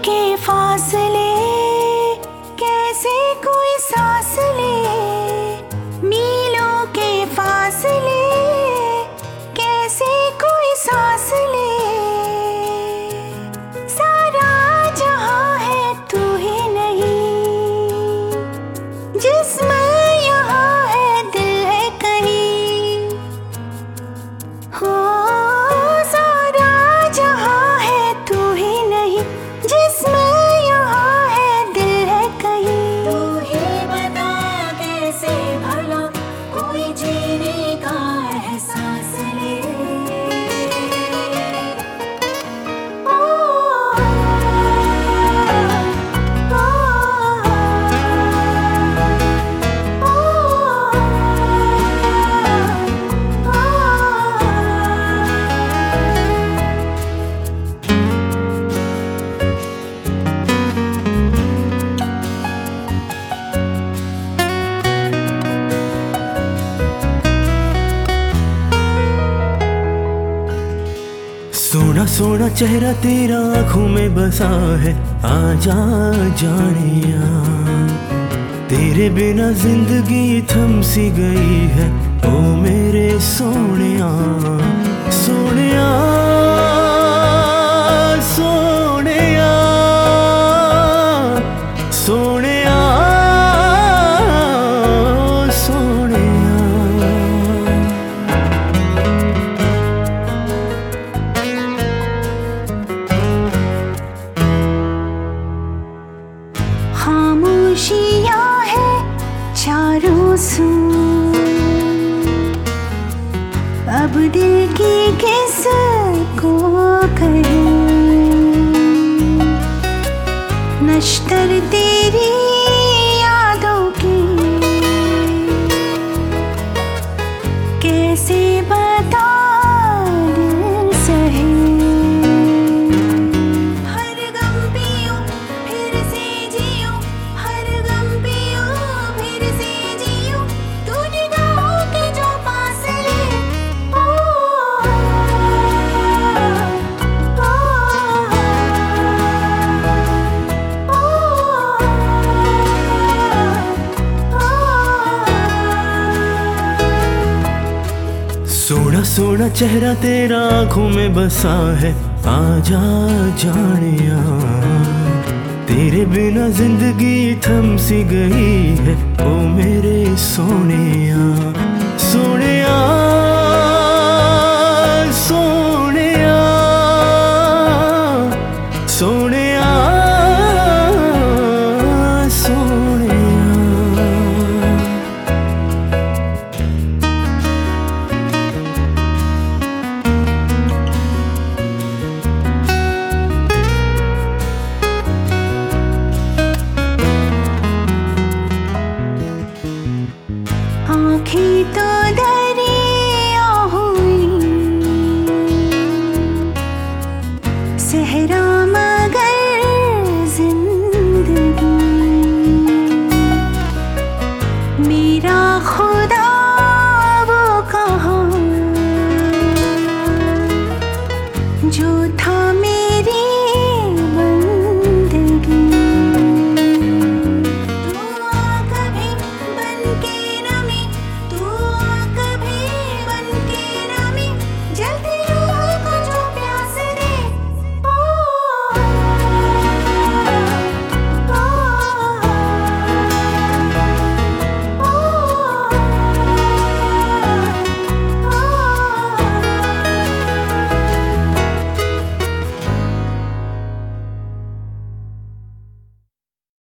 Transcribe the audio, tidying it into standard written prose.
के फासले कैसे कोई सांस ले, मीलों के फासले कैसे कोई सांस ले। सारा जहां है तू ही नहीं, जिस्म यहाँ है दिल है कहीं। हो सारा जहां है तू ही नहीं, जिस्म यहाँ है दिल है कहीं। तू ही बता कैसे भला कोई जीने का एहसास ले। सोना सोना चेहरा तेरा आँखों में बसा है, आजा जानिया। तेरे बिना जिंदगी थम सी गई है, ओ मेरे सोनिया सोनिया सोनिया सोनिया सोनिया। खामोशियाँ है चारों सू, अब दिल की किस को कहूँ। नश्तर तेरी यादों की कैसे बता दिल सहे। हर गम पियो फिर से जियो, हर गम पियो फिर से जियो, तू निगाहों के जो फासले। सोना सोना चेहरा तेरा आँखों में बसा है, आजा जानिया। तेरे बिना जिंदगी थम सी गई है, ओ मेरे सोनिया सोनिया।